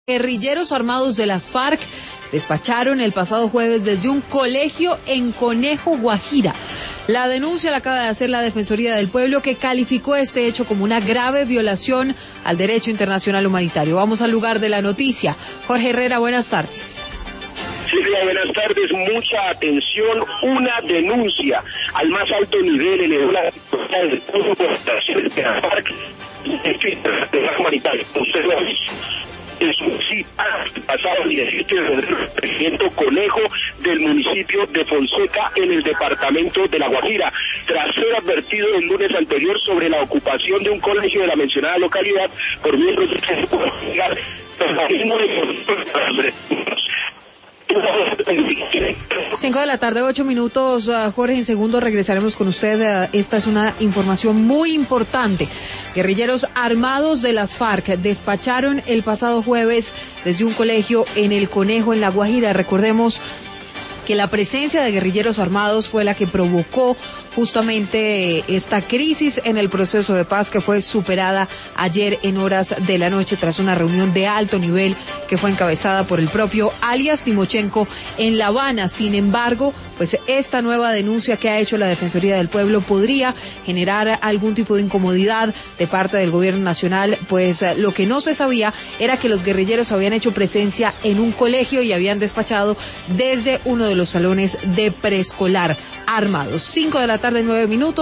Guerrilleros armados de las FARC despacharon el pasado jueves desde un colegio en Conejo, Guajira. La denuncia la acaba de hacer la Defensoría del Pueblo, que calificó este hecho como una grave violación al derecho internacional humanitario. Vamos al lugar de la noticia. Jorge Herrera, buenas tardes. Silvia, buenas tardes. Mucha atención. Una denuncia al más alto nivel en el del pueblo por estaciones de la FARC de la humanitaria. Usted lo ha visto. El pasado 17 de febrero, el regimiento Conejo del municipio de Fonseca, en el departamento de La Guajira, tras ser advertido el lunes anterior sobre la ocupación de un colegio de la mencionada localidad por miembros de Cinco de la tarde, 8 minutos. Jorge, en segundos regresaremos con usted. Esta es una información muy importante. Guerrilleros armados de las FARC despacharon el pasado jueves desde un colegio en el Conejo, en La Guajira. Recordemos que la presencia de guerrilleros armados fue la que provocó justamente esta crisis en el proceso de paz, que fue superada ayer en horas de la noche tras una reunión de alto nivel que fue encabezada por el propio alias Timochenko en La Habana. Sin embargo, pues esta nueva denuncia que ha hecho la Defensoría del Pueblo podría generar algún tipo de incomodidad de parte del gobierno nacional, pues lo que no se sabía era que los guerrilleros habían hecho presencia en un colegio y habían despachado desde uno de los salones de preescolar armados. 5 de la tarde, 9 minutos.